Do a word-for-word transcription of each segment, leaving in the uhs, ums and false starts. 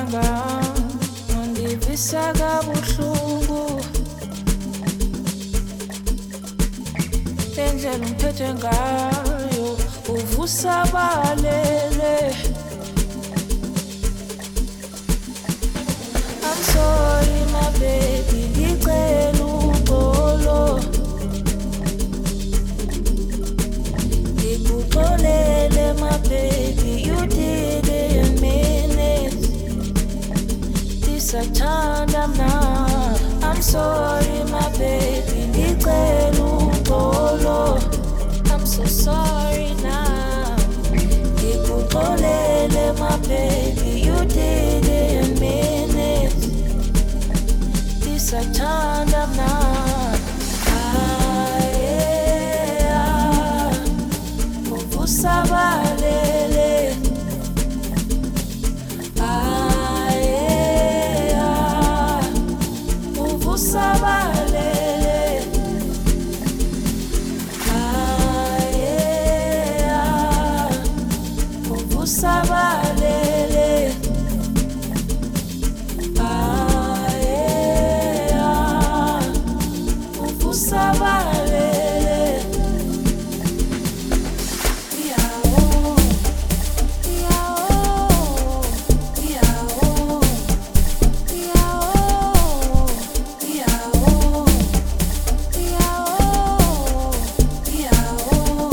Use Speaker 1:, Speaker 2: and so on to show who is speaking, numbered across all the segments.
Speaker 1: uhamba undivisa kabuhlungu lendlela umphethe ngayo uvusa balele. I'm sorry my baby, ngicela uxolo ngikuxolele my baby, you didn't mean it. Ndisathanda mna. I'm sorry my baby, ngicela uxolo. I'm so sorry now. Ngikuxolele my baby, you didn't mean it. Ndisathanda mna. Ah, yeah. Uvusa balele. Ah, yeah. Uvusa balele. Ah, yeah. Uvusa balele. Ah, yeah. Uvusa balele. Yeah-oh. Yeah-oh. Yeah-oh. Yeah-oh. Yeah-oh. Yeah-oh.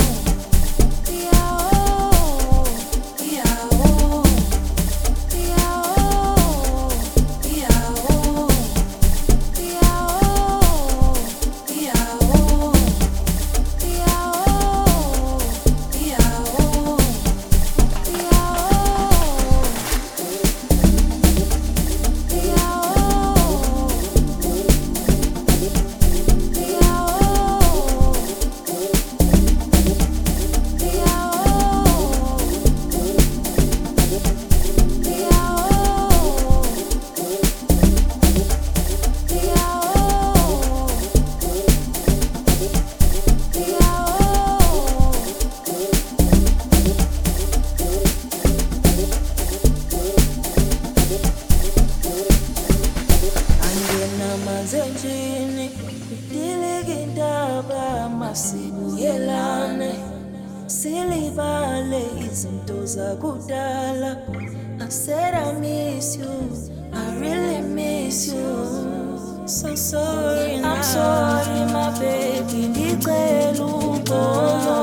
Speaker 1: Zenjini diligindaba masibuyelane silibale izinto zakudala. I said I miss you, I really miss you. So sorry now. I'm sorry my baby, ngicela uxolo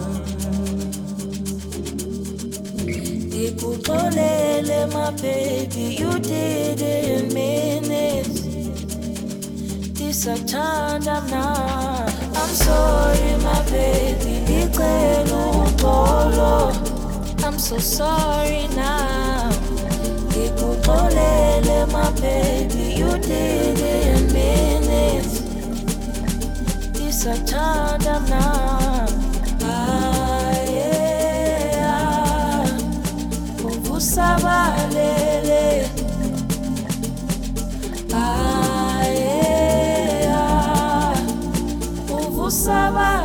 Speaker 1: ngikuxolele my baby, you didn't mean it. Ndisathanda mna. I'm sorry my baby, ngicela uxolo. I'm so sorry now. Ngikuxolele my baby, you didn't mean it. Ndisathanda mna. Ah, yeah. Uvusa balele. Ah, yeah. Uvusa balele.